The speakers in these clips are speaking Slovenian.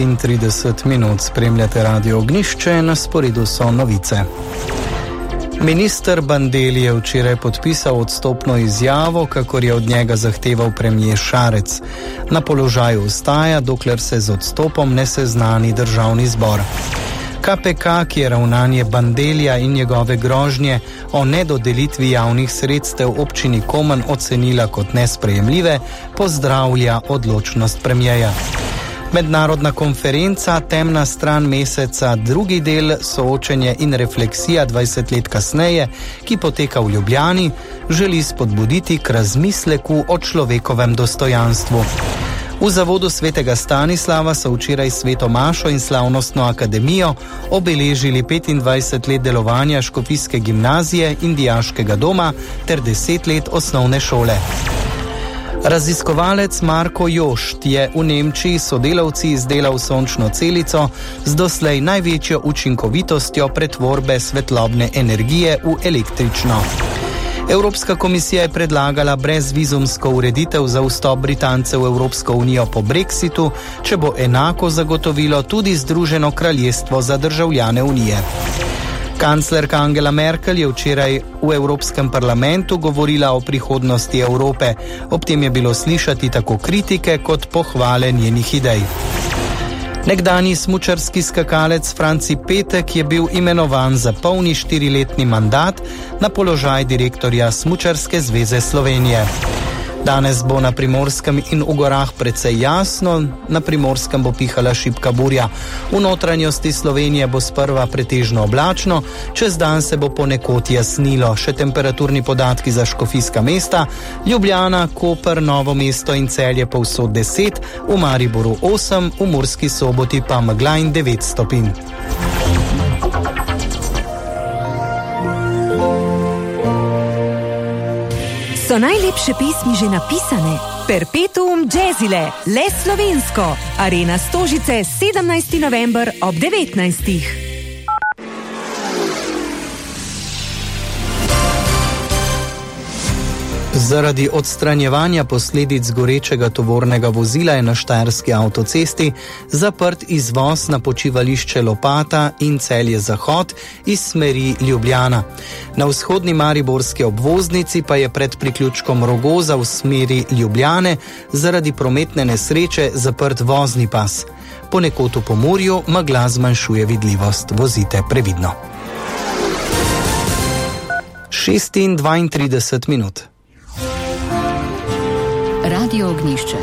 30 minut spremljate Radio Ognjišče, na sporedu so novice. Minister Bandelli je včeraj podpisal odstopno izjavo, kakor je od njega zahteval premier Šarec. Na položaju ostaja, dokler se z odstopom ne seznani državni zbor. KPK, ki je ravnanje Bandellija in njegove grožnje o nedodelitvi javnih sredstev občini Komen ocenila kot nesprejemljive, pozdravlja odločnost premierja. Mednarodna konferenca Temna stran meseca, drugi del, soočenje in refleksija 20 let kasneje, ki poteka v Ljubljani, želi spodbuditi k razmisleku o človekovem dostojanstvu. V zavodu svetega Stanislava so včeraj sveto mašo in slavnostno akademijo obeležili 25 let delovanja škofijske gimnazije in dijaškega doma ter 10 let osnovne šole. Raziskovalec Marko Jošt je v Nemčiji s sodelavci izdelal sončno celico z doslej največjo učinkovitostjo pretvorbe svetlobne energije v električno. Evropska komisija je predlagala brezvizumsko ureditev za vstop Britancev v Evropsko unijo po Brexitu, če bo enako zagotovilo tudi Združeno kraljestvo za državljane unije. Kanclerka Angela Merkel je včeraj v Evropskem parlamentu govorila o prihodnosti Evrope. Ob tem je bilo slišati tako kritike kot pohvale njenih idej. Nekdanji smučarski skakalec Franci Petek je bil imenovan za polni 4-letni mandat na položaj direktorja Smučarske zveze Slovenije. Danes bo na Primorskem in v gorah precej jasno, na Primorskem bo pihala šibka burja. V notranjosti Slovenije bo sprva pretežno oblačno, čez dan se bo ponekod jasnilo. Še temperaturni podatki za škofijska mesta: Ljubljana, Koper, Novo mesto in Celje povsod 10, v Mariboru 8, v Murski Soboti pa megla in 9 stopinj. So najlepše pesmi že napisane? Perpetuum jazzile, le slovensko. Arena Stožice, 17. november ob 19. Zaradi odstranjevanja posledic gorečega tovornega vozila je na štajerski avtocesti zaprt izvoz na počivališče Lopata in Celje Zahod iz smeri Ljubljana. Na vzhodni mariborski obvoznici pa je pred priključkom Rogoza v smeri Ljubljane zaradi prometne nesreče zaprt vozni pas. Ponekod v Pomurju megla zmanjšuje vidljivost. Vozite previdno. 6:32 minut. Radio Ognjišče.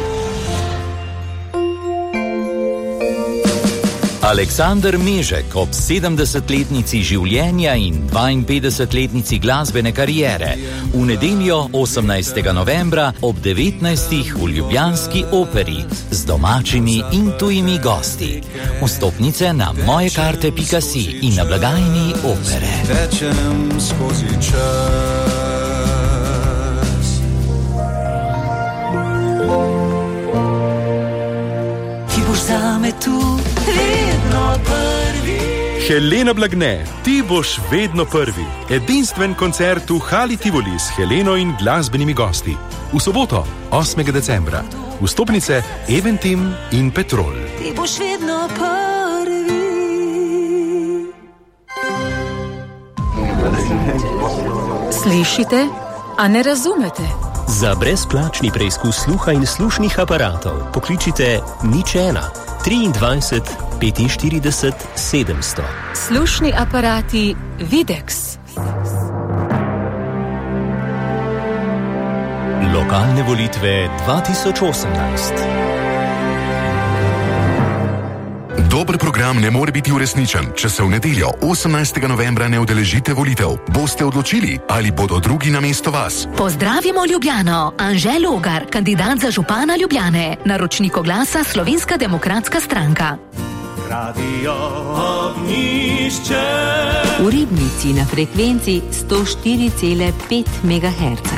Aleksander Mežek ob 70-letnici življenja in 52-letnici glasbene kariere v nedeljo 18. novembra ob 19. v ljubljanski operi z domačimi in tujimi gosti. Vstopnice na mojekarte.si in na blagajni opere. Tečem skozi čas. Zame tu vedno prvi. Helena Blagne, ti boš vedno prvi. Edinstven koncert v Hali Tivoli s Heleno in glasbenimi gosti. V soboto, 8. decembra. Vstopnice Eventim in Petrol. Ti boš vedno prvi. Slišite, a ne razumete? Za brezplačni preizkus sluha in slušnih aparatov pokličite 01 23 45 700. Slušni aparati Videx. Lokalne volitve 2018. Dober program ne more biti uresničen, če se v nedeljo 18. novembra ne udeležite volitev. Boste odločili, ali bodo drugi namesto vas. Pozdravimo Ljubljano. Anže Logar, kandidat za župana Ljubljane. Naročnik oglasa Slovenska demokratska stranka. Radio Ognjišče. V Ribnici na frekvenci 104,5 MHz.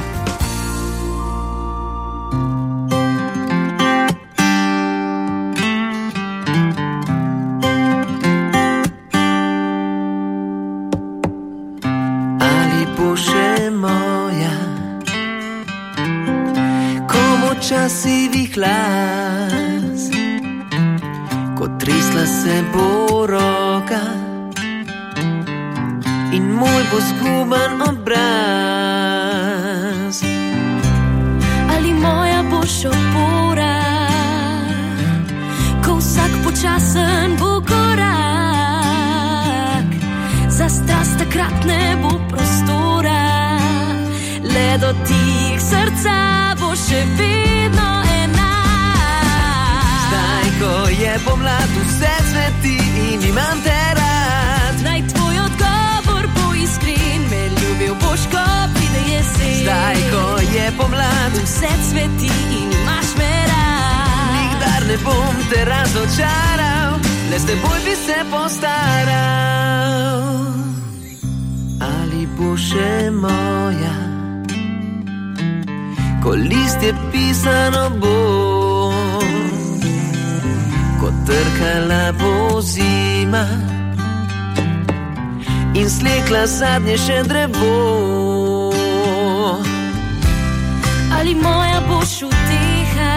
Časivih las, kot Stisla se bo roka in moj bo zguban obraz. Ali moja boš opora, ko vsak počasen bo korak. Za strast takrat ne bo prostora, le dotik srca bo še vedno enak. Zdaj, ko je pomlad, vse cveti in imam te rad. Naj tvoj odgovor bo iskren, me ljubil boš, ko pride jesen. Zdaj, ko je pomlad, vse cveti in imaš me rad. Nikdar ne bom te razočaral, le s teboj bi se postaral. Ali bo še moja, ko listje pisano bo, ko trkala bo zima in slekla zadnje še drevo. Ali moja boš uteha,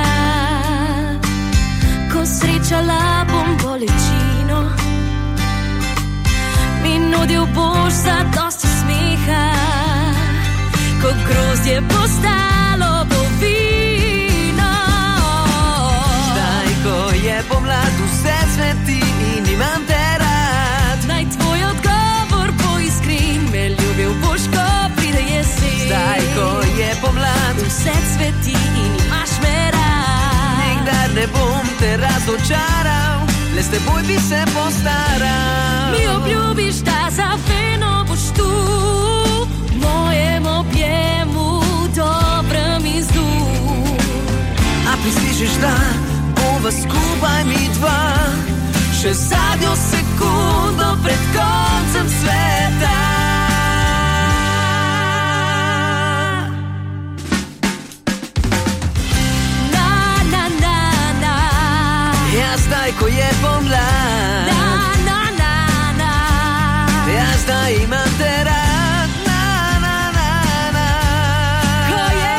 ko srečala bom bolečino, mi nudil boš za dosti smeha, ko grozdje postalo bo vino. Zdaj, ko je pomlad, vse cveti in imam te rad. Naj tvoj odgovor bo iskren, me ljubil boš, ko pride jesen. Zdaj, ko je pomlad, vse cveti in imaš me rad. Nikdar ne bom te razočaral, le s teboj bi se postaral. Mi obljubiš, da za vedno boš tu, v mojem objemu, dobrem izdu. A prislišiš, da bova skupaj mi dva, še zadnjo sekundo pred koncem sveta. Ja, zdaj, ko je pomlad, ja, zdaj imam te rad, ko je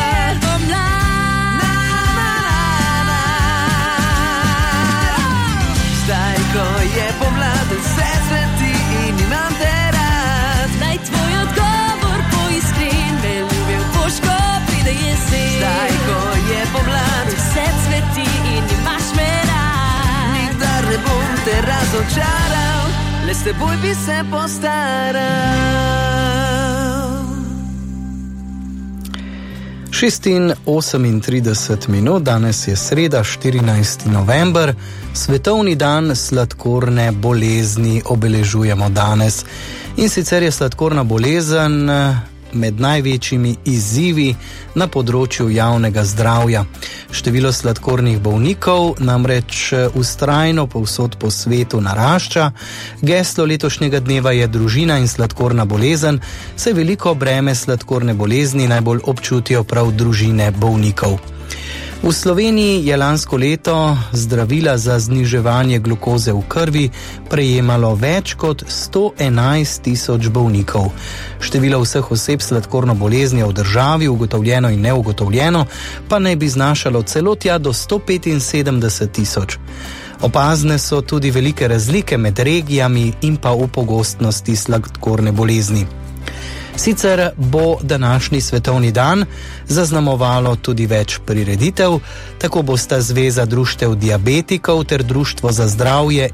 pomlad, zdaj, ko je pomlad, vse cveti in imam te rad. naj tvoj odgovor bo iskren, me ljubil boš, ko pride jesen. Zdaj, ko je pomlad, vse cveti in imaš me rad. ne bom te razočaral, le s teboj bi se postaral. 6:38 minut, danes je sreda, 14. november, svetovni dan sladkorne bolezni obeležujemo danes. In sicer je sladkorna bolezen med največjimi izzivi na področju javnega zdravja. Število sladkornih bolnikov namreč vztrajno povsod po svetu narašča. Geslo letošnjega dneva je družina in sladkorna bolezen, saj veliko breme sladkorne bolezni najbolj občutijo prav družine bolnikov. V Sloveniji je lansko leto zdravila za zniževanje glukoze v krvi prejemalo več kot 111 tisoč bolnikov. Število vseh oseb s sladkorno boleznijo v državi, ugotovljeno in neugotovljeno, pa naj bi znašalo celo tja do 175 tisoč. Opazne so tudi velike razlike med regijami in pa v pogostnosti sladkorne bolezni. Sicer bo današnji svetovni dan zaznamovalo tudi več prireditev, tako bosta Zveza društev diabetikov ter Društvo za zdravje